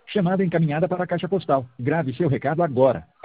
Chamada encaminhada para a caixa postal. Grave seu recado agora.